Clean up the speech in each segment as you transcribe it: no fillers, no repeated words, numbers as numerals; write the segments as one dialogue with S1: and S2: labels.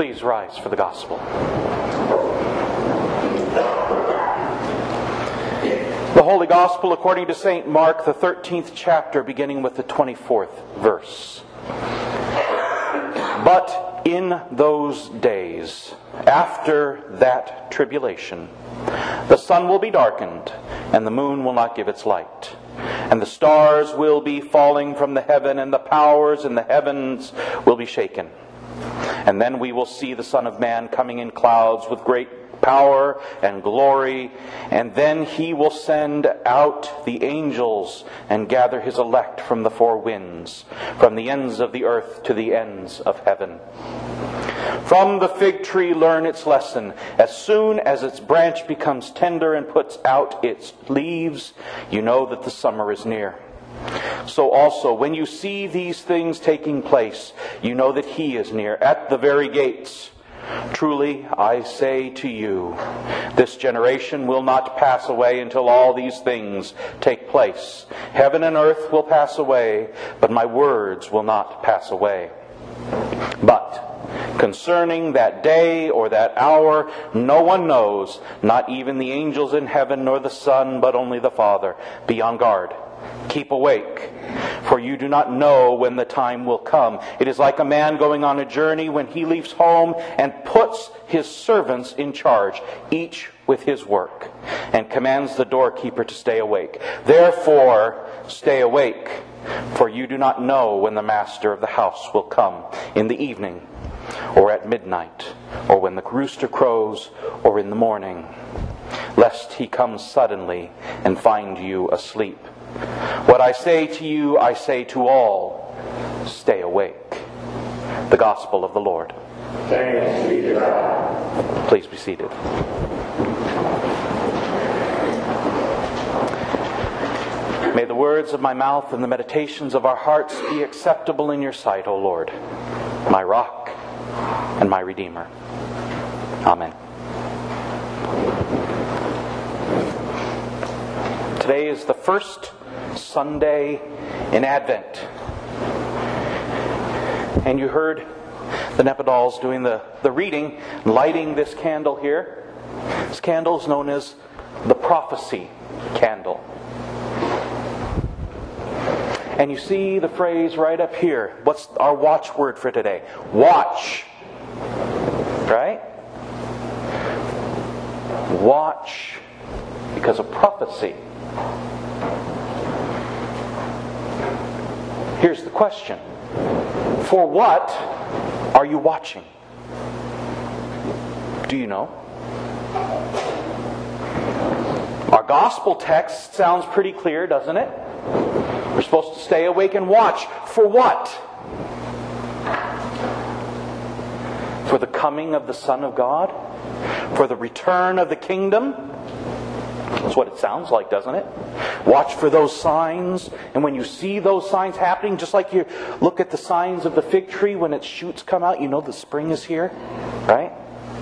S1: Please rise for the gospel. The Holy Gospel according to St. Mark, the 13th chapter, beginning with the 24th verse. But in those days, after that tribulation, the sun will be darkened, and the moon will not give its light. And the stars will be falling from the heaven, and the powers in the heavens will be shaken. And then we will see the Son of Man coming in clouds with great power and glory, and then He will send out the angels and gather His elect from the four winds, from the ends of the earth to the ends of heaven. From the fig tree learn its lesson. As soon as its branch becomes tender and puts out its leaves, you know that the summer is near. So also, when you see these things taking place, you know that He is near, at the very gates. Truly, I say to you, this generation will not pass away until all these things take place. Heaven and earth will pass away, but my words will not pass away. But concerning that day or that hour, no one knows, not even the angels in heaven nor the Son, but only the Father. Be on guard. Keep awake, for you do not know when the time will come. It is like a man going on a journey when he leaves home and puts his servants in charge, each with his work, and commands the doorkeeper to stay awake. Therefore, stay awake, for you do not know when the master of the house will come, in the evening, or at midnight, or when the rooster crows, or in the morning, lest he come suddenly and find you asleep. What I say to you, I say to all, stay awake. The Gospel of the Lord.
S2: Thanks be to God.
S1: Please be seated. May the words of my mouth and the meditations of our hearts be acceptable in your sight, O Lord, my rock and my Redeemer. Amen. Today is the first Sunday in Advent. And you heard the Nepidals doing the reading, lighting this candle here. This candle is known as the prophecy candle. And you see the phrase right up here. What's our watchword for today? Watch. Right? Watch because of prophecy. Here's the question. For what are you watching? Do you know? Our gospel text sounds pretty clear, doesn't it? We're supposed to stay awake and watch. For what? For the coming of the Son of God? For the return of the kingdom? That's what it sounds like, doesn't it? Watch for those signs. And when you see those signs happening, just like you look at the signs of the fig tree when its shoots come out, you know the spring is here, right?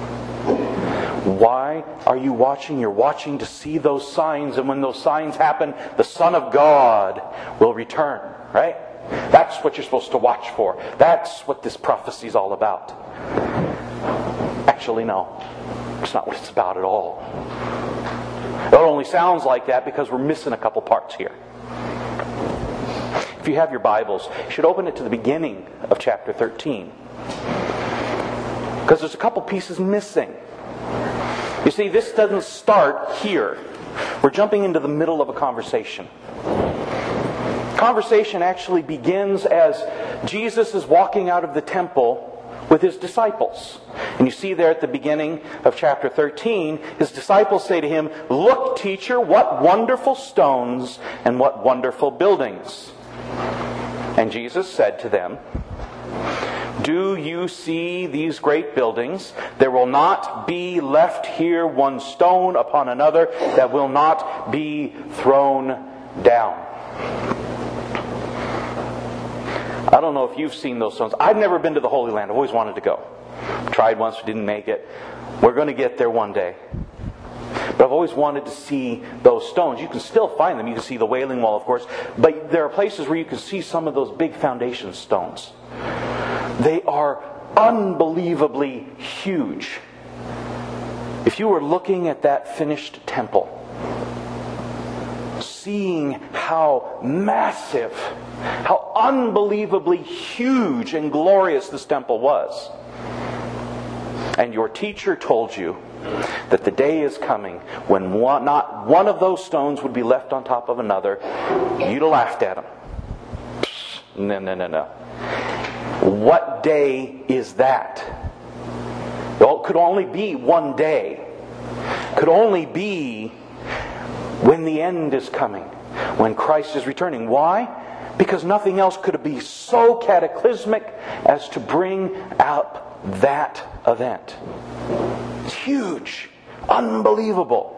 S1: Why are you watching? You're watching to see those signs. And when those signs happen, the Son of God will return, right? That's what you're supposed to watch for. That's what this prophecy is all about. Actually, no. It's not what it's about at all. It only sounds like that because we're missing a couple parts here. If you have your Bibles, you should open it to the beginning of chapter 13. Because there's a couple pieces missing. You see, this doesn't start here. We're jumping into the middle of a conversation. Conversation actually begins as Jesus is walking out of the temple with His disciples. And you see there at the beginning of chapter 13, His disciples say to Him, "Look, teacher, what wonderful stones and what wonderful buildings." And Jesus said to them, "Do you see these great buildings? There will not be left here one stone upon another that will not be thrown down." I don't know if you've seen those stones. I've never been to the Holy Land. I've always wanted to go. Tried once, didn't make it. We're going to get there one day. But I've always wanted to see those stones. You can still find them. You can see the Wailing Wall, of course. But there are places where you can see some of those big foundation stones. They are unbelievably huge. If you were looking at that finished temple, seeing how massive, how unbelievably huge and glorious this temple was, and your teacher told you that the day is coming when not one of those stones would be left on top of another, you'd have laughed at him. No. What day is that? Well, it could only be one day. It could only be when the end is coming, when Christ is returning. Why? Because nothing else could be so cataclysmic as to bring up that event. It's huge, unbelievable.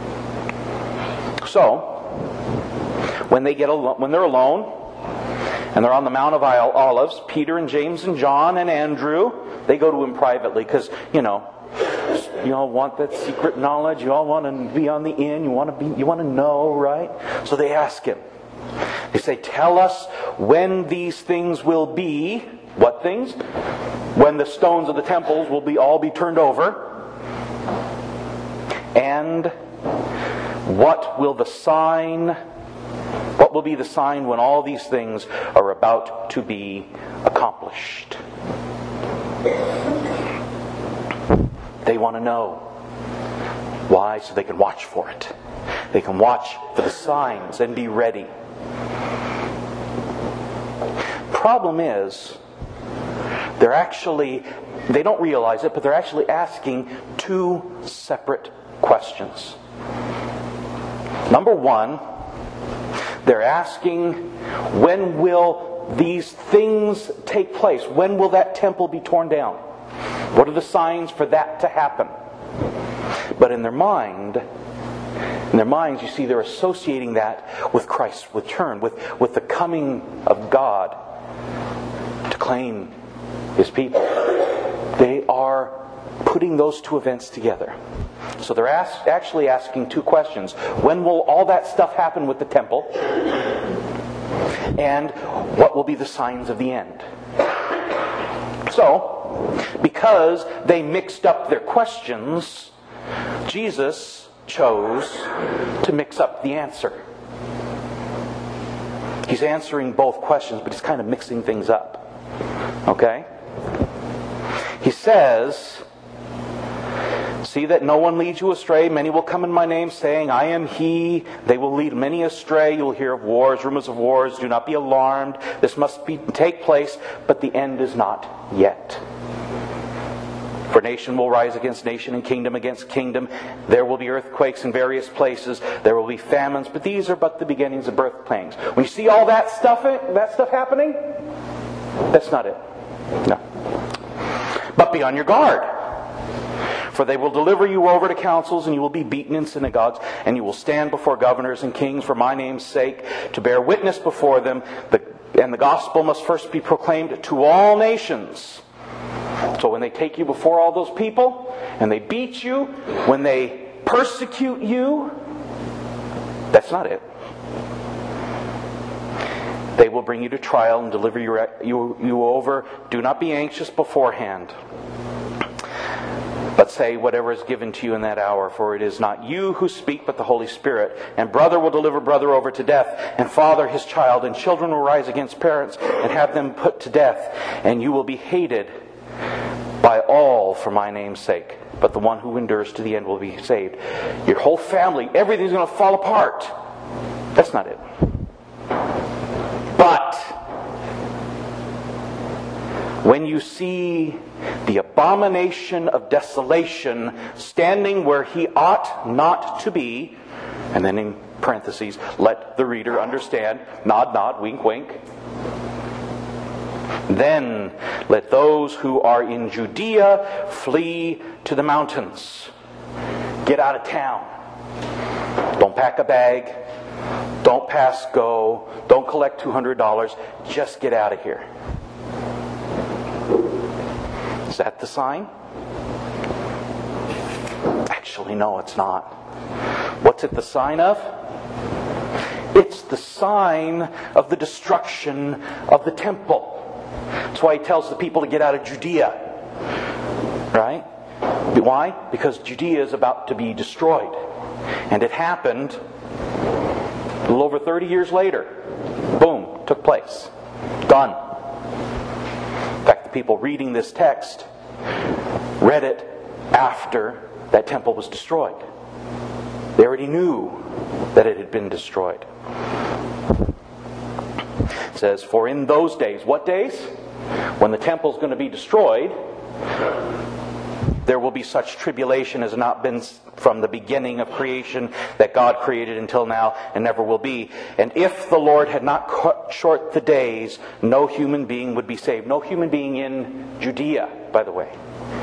S1: So, when they're alone and they're on the Mount of Olives, Peter and James and John and Andrew, they go to him privately because, you all want that secret knowledge. You all want to be on the in. You want to know, right? So they ask him. They say, "Tell us when these things will be." What things? When the stones of the temples will all be turned over. And what will be the sign when all these things are about to be accomplished? They want to know. Why? So they can watch for it. They can watch for the signs and be ready. Problem is, they don't realize it, but they're actually asking two separate questions. Number one, they're asking, when will these things take place? When will that temple be torn down? What are the signs for that to happen? But in their minds, you see, they're associating that with Christ's return, with the coming of God to claim His people. They are putting those two events together. So they're actually asking two questions. When will all that stuff happen with the temple? And what will be the signs of the end? So, because they mixed up their questions, Jesus chose to mix up the answer. He's answering both questions, but he's kind of mixing things up. Okay? He says, "See that no one leads you astray. Many will come in my name, saying, 'I am He.' They will lead many astray. You will hear of wars, rumors of wars. Do not be alarmed. This must take place, but the end is not yet. For nation will rise against nation and kingdom against kingdom. There will be earthquakes in various places. There will be famines, but these are but the beginnings of birth pangs." When you see all that stuff happening, that's not it. No. "But be on your guard. For they will deliver you over to councils, and you will be beaten in synagogues, and you will stand before governors and kings for my name's sake, to bear witness before them. And the gospel must first be proclaimed to all nations." So when they take you before all those people, and they beat you, when they persecute you, that's not it. They will bring you to trial and deliver you over. Do not be anxious beforehand, but say whatever is given to you in that hour, for it is not you who speak, but the Holy Spirit. And brother will deliver brother over to death, and father his child, and children will rise against parents and have them put to death. And you will be hated by all for my name's sake, but the one who endures to the end will be saved. Your whole family, everything's going to fall apart. That's not it. But when you see the abomination of desolation standing where he ought not to be, and then in parentheses, let the reader understand, nod, nod, wink, wink, then let those who are in Judea flee to the mountains. Get out of town. Don't pack a bag. Don't pass go. Don't collect $200. Just get out of here. Is that the sign? Actually, no, it's not. What's it the sign of? It's the sign of the destruction of the temple. That's why he tells the people to get out of Judea. Right? Why? Because Judea is about to be destroyed. And it happened a little over 30 years later. Boom, took place. Done. In fact, the people reading this text read it after that temple was destroyed. They already knew that it had been destroyed. It says, for in those days, what days? When the temple is going to be destroyed, there will be such tribulation as not been from the beginning of creation that God created until now and never will be. And if the Lord had not cut short the days, no human being would be saved. No human being in Judea, by the way.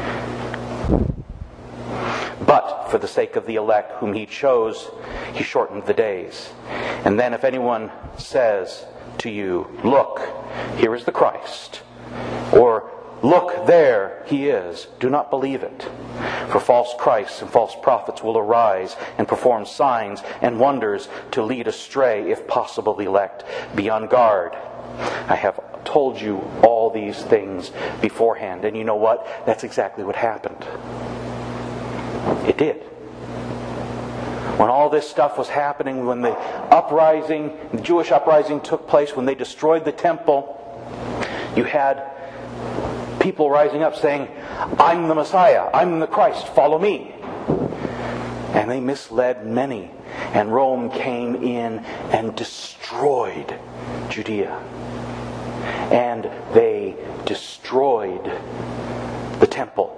S1: But for the sake of the elect whom he chose, he shortened the days. And then if anyone says to you, look, here is the Christ, or look, there he is, do not believe it. For false Christs and false prophets will arise and perform signs and wonders to lead astray, if possible, the elect. Be on guard. I have told you all these things beforehand. And you know what? That's exactly what happened. It did. When all this stuff was happening, when the uprising, the Jewish uprising took place, when they destroyed the temple, you had people rising up saying, I'm the Messiah, I'm the Christ, follow me. And they misled many. And Rome came in and destroyed Judea. And they destroyed the temple.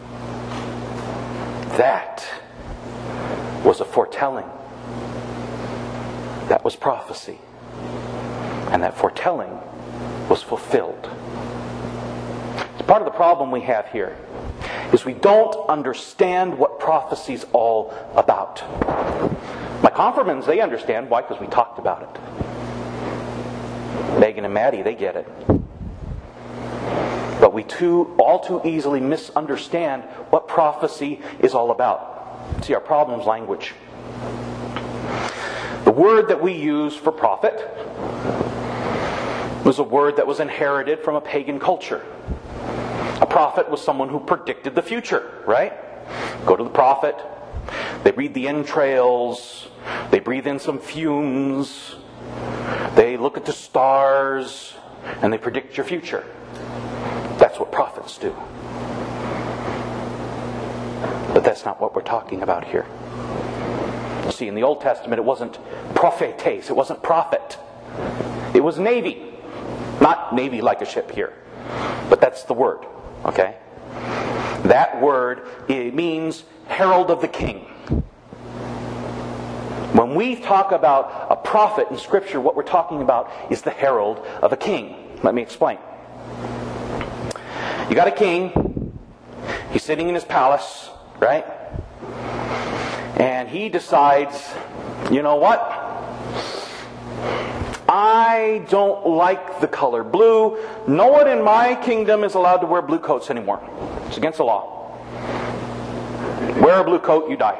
S1: That was a foretelling. That was prophecy. And that foretelling was fulfilled. Part of the problem we have here is we don't understand what prophecy's all about. My confirmants, they understand. Why? Because we talked about it. Megan and Maddie, they get it. But we all too easily misunderstand what prophecy is all about. See, our problem's language. The word that we use for prophet was a word that was inherited from a pagan culture. A prophet was someone who predicted the future, right? Go to the prophet, they read the entrails, they breathe in some fumes, they look at the stars, and they predict your future. That's what prophets do. But that's not what we're talking about here. You see, in the Old Testament, it wasn't prophetes, it wasn't prophet. It was navy. Not navy like a ship here, but that's the word. Okay? That word, it means herald of the king. When we talk about a prophet in Scripture, what we're talking about is the herald of a king. Let me explain. You got a king. He's sitting in his palace, right? And he decides, you know what? I don't like the color blue. No one in my kingdom is allowed to wear blue coats anymore. It's against the law. Wear a blue coat, you die.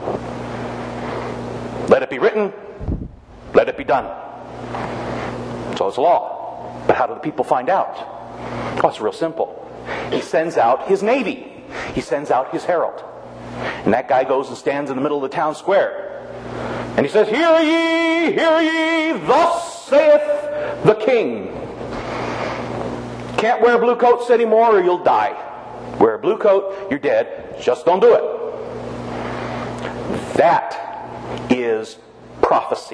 S1: Let it be written. Let it be done. So it's law. But how do the people find out? Oh, it's real simple. He sends out his navy. He sends out his herald. And that guy goes and stands in the middle of the town square. And he says, hear ye, thus saith the king. Can't wear blue coats anymore or you'll die. Wear a blue coat, you're dead. Just don't do it. That is prophecy.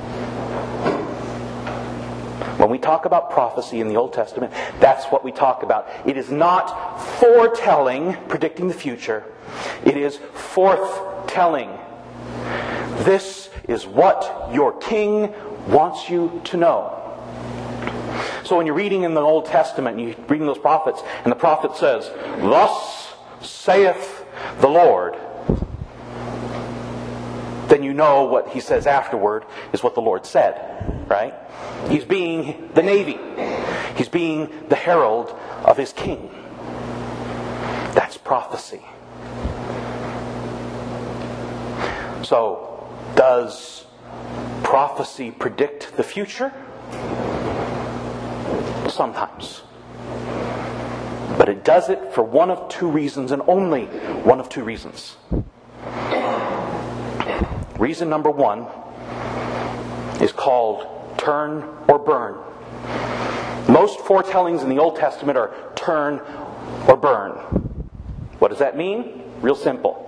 S1: When we talk about prophecy in the Old Testament, that's what we talk about. It is not foretelling, predicting the future. It is forthtelling. This is what your king wants you to know. So when you're reading in the Old Testament, and you're reading those prophets, and the prophet says, thus saith the Lord, then you know what he says afterward is what the Lord said, right? He's being the navy. He's being the herald of his king. That's prophecy. So, does prophecy predict the future? Sometimes. But it does it for one of two reasons, and only one of two reasons. Reason number one is called turn or burn. Most foretellings in the Old Testament are turn or burn. What does that mean? Real simple.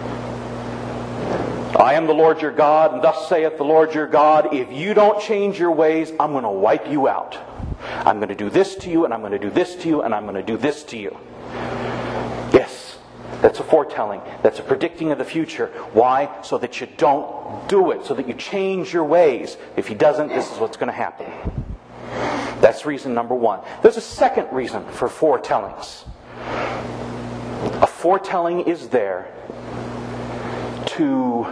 S1: I am the Lord your God, and thus saith the Lord your God, if you don't change your ways, I'm going to wipe you out. I'm going to do this to you, and I'm going to do this to you, and I'm going to do this to you. Yes, that's a foretelling. That's a predicting of the future. Why? So that you don't do it. So that you change your ways. If he doesn't, this is what's going to happen. That's reason number one. There's a second reason for foretellings. A foretelling is there to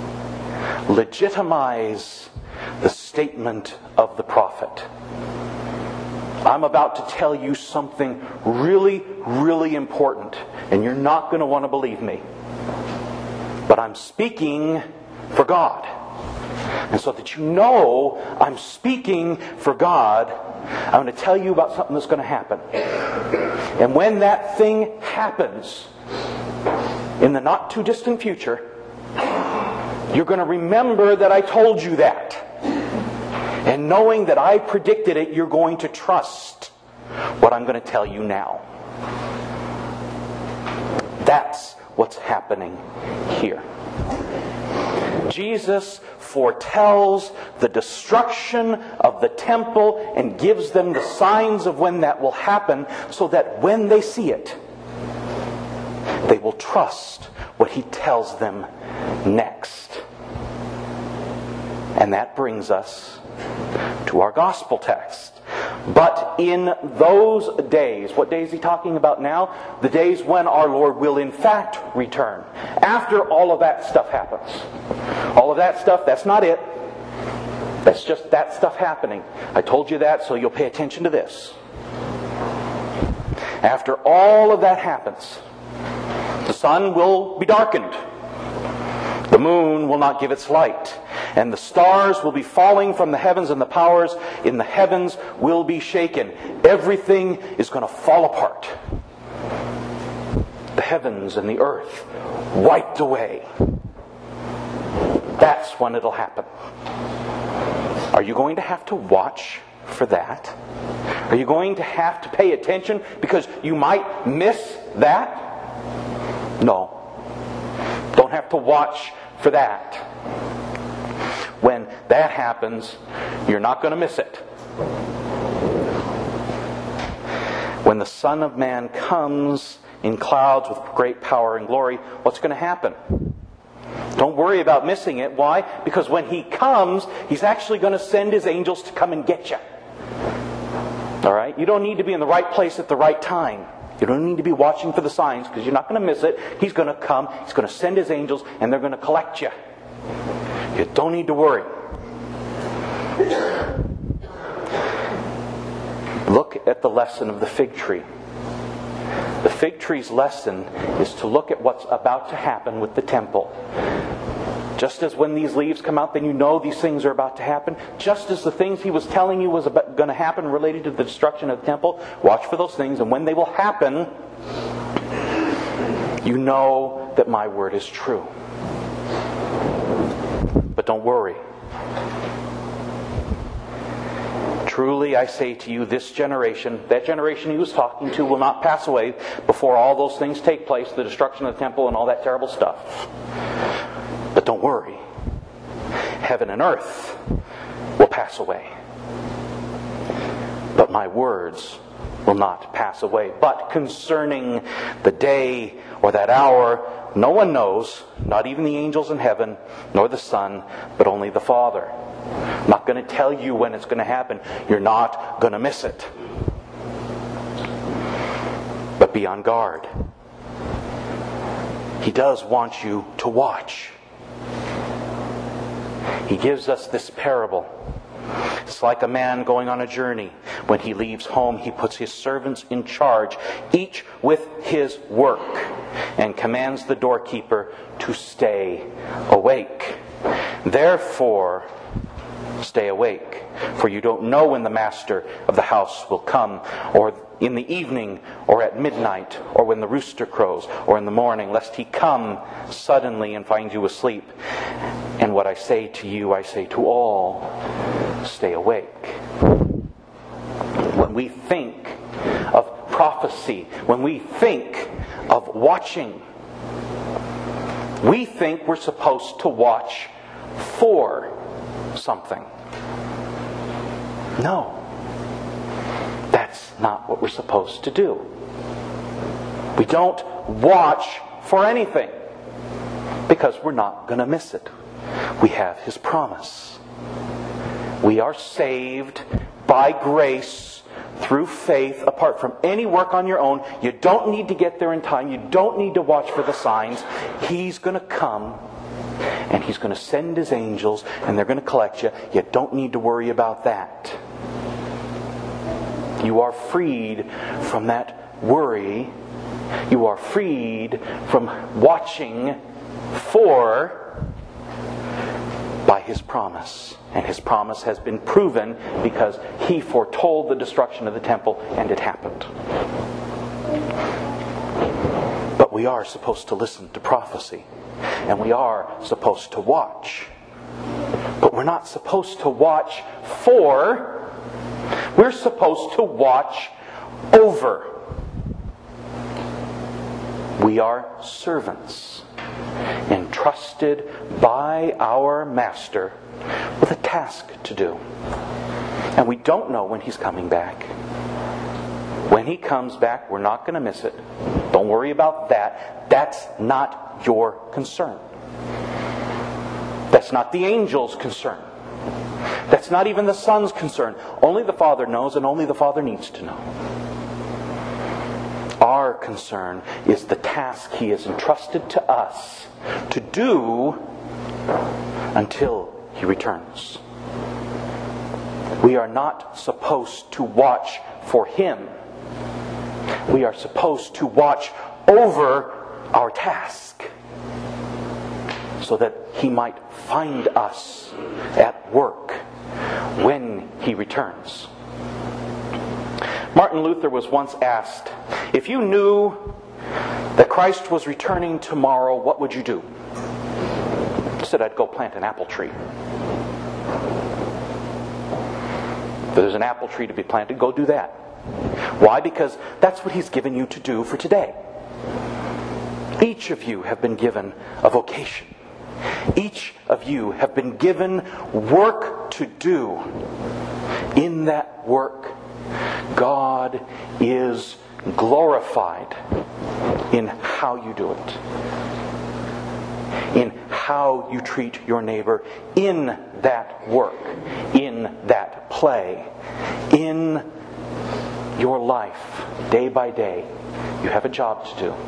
S1: legitimize the statement of the prophet. I'm about to tell you something really, really important, and you're not going to want to believe me. But I'm speaking for God. And so that you know I'm speaking for God, I'm going to tell you about something that's going to happen. And when that thing happens, in the not too distant future, you're going to remember that I told you that. And knowing that I predicted it, you're going to trust what I'm going to tell you now. That's what's happening here. Jesus foretells the destruction of the temple and gives them the signs of when that will happen, so that when they see it, they will trust what he tells them next. And that brings us to our gospel text. But in those days, what days is he talking about now? The days when our Lord will in fact return. After all of that stuff happens. All of that stuff, that's not it. That's just that stuff happening. I told you that, so you'll pay attention to this. After all of that happens, the sun will be darkened. The moon will not give its light. And the stars will be falling from the heavens, and the powers in the heavens will be shaken. Everything is going to fall apart. The heavens and the earth wiped away. That's when it'll happen. Are you going to have to watch for that? Are you going to have to pay attention because you might miss that? No. Don't have to watch for that. When that happens, you're not going to miss it. When the Son of Man comes in clouds with great power and glory, what's going to happen? Don't worry about missing it. Why? Because when he comes, he's actually going to send his angels to come and get you. All right? You don't need to be in the right place at the right time. You don't need to be watching for the signs because you're not going to miss it. He's going to come, he's going to send his angels, and they're going to collect you. You don't need to worry. Look at the lesson of the fig tree. The fig tree's lesson is to look at what's about to happen with the temple. Just as when these leaves come out, then you know these things are about to happen. Just as the things he was telling you was going to happen related to the destruction of the temple, watch for those things, and when they will happen, you know that my word is true. But don't worry. Truly I say to you, this generation, that generation he was talking to, will not pass away before all those things take place, the destruction of the temple and all that terrible stuff. But don't worry. Heaven and earth will pass away. But my words will not pass away. But concerning the day or that hour, no one knows, not even the angels in heaven, nor the Son, but only the Father. I'm not going to tell you when it's going to happen. You're not going to miss it. But be on guard. He does want you to watch. He gives us this parable. It's like a man going on a journey. When he leaves home, he puts his servants in charge, each with his work, and commands the doorkeeper to stay awake. Therefore, stay awake, For you don't know when the master of the house will come, or in the evening, or at midnight, or when the rooster crows, or in the morning, lest he come suddenly and find you asleep. And what I say to you, I say to all, stay awake. When we think of prophecy, when we think of watching, we think we're supposed to watch for something. No. That's not what we're supposed to do. We don't watch for anything because we're not going to miss it. We have His promise. We are saved by grace through faith apart from any work on your own. You don't need to get there in time. You don't need to watch for the signs. He's going to come and He's going to send His angels and they're going to collect you. You don't need to worry about that. You are freed from that worry. You are freed from watching for by His promise. And His promise has been proven because He foretold the destruction of the temple and it happened. But we are supposed to listen to prophecy. And we are supposed to watch. But we're not supposed to watch for. We're supposed to watch over. We are servants, entrusted by our Master with a task to do. And we don't know when He's coming back. When He comes back, we're not going to miss it. Don't worry about that. That's not your concern. That's not the angel's concern. That's not even the Son's concern. Only the Father knows, and only the Father needs to know. Our concern is the task He has entrusted to us to do until He returns. We are not supposed to watch for Him. We are supposed to watch over our task so that He might find us at work when He returns. Martin Luther was once asked, if you knew that Christ was returning tomorrow, what would you do? He said, I'd go plant an apple tree. If there's an apple tree to be planted, go do that. Why? Because that's what He's given you to do for today. Each of you have been given a vocation. Each of you have been given work to do. In that work, God is glorified in how you do it. In how you treat your neighbor. In that work. In that play. In your life, day by day, you have a job to do.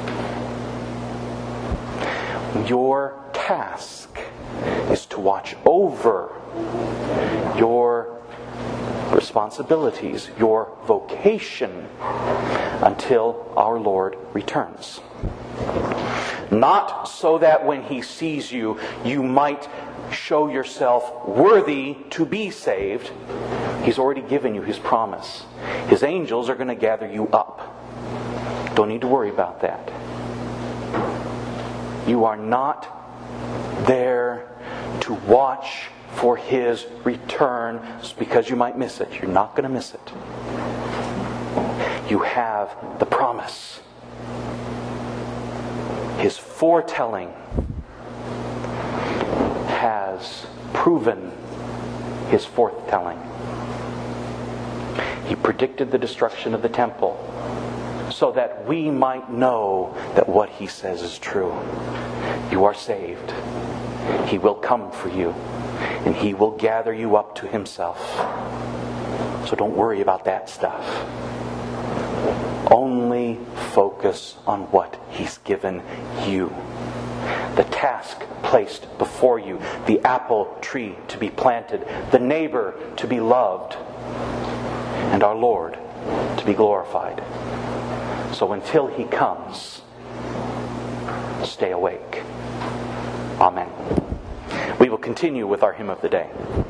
S1: Your task is to watch over your responsibilities, your vocation, until our Lord returns. Not so that when He sees you, you might show yourself worthy to be saved. He's already given you His promise. His angels are going to gather you up. Don't need to worry about that. You are not there to watch for His return because you might miss it. You're not going to miss it. You have the promise. His foretelling has proven His forthtelling. He predicted the destruction of the temple so that we might know that what He says is true. You are saved. He will come for you, and He will gather you up to Himself. So don't worry about that stuff. Only focus on what He's given you. The task placed before you, the apple tree to be planted, the neighbor to be loved, and our Lord to be glorified. So until He comes, stay awake. Amen. We will continue with our hymn of the day.